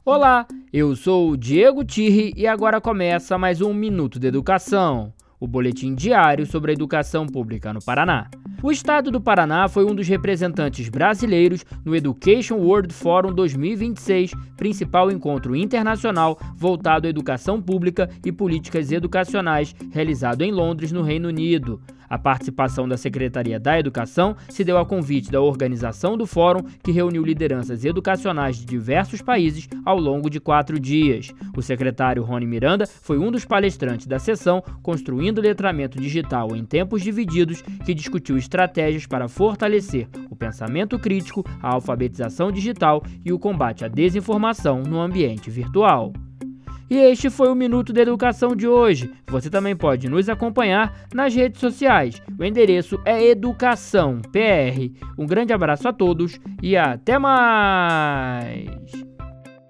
Olá, eu sou o Diego Tirri e agora começa mais um Minuto de Educação, o boletim diário sobre a educação pública no Paraná. O estado do Paraná foi um dos representantes brasileiros no Education World Forum 2026, principal encontro internacional voltado à educação pública e políticas educacionais, realizado em Londres, no Reino Unido. A participação da Secretaria da Educação se deu a convite da organização do fórum, que reuniu lideranças educacionais de diversos países ao longo de 4 dias. O secretário Rony Miranda foi um dos palestrantes da sessão, construindo o letramento digital em tempos divididos, que discutiu estratégias para fortalecer o pensamento crítico, a alfabetização digital e o combate à desinformação no ambiente virtual. E este foi o Minuto da Educação de hoje. Você também pode nos acompanhar nas redes sociais. O endereço é Educação PR. Um grande abraço a todos e até mais!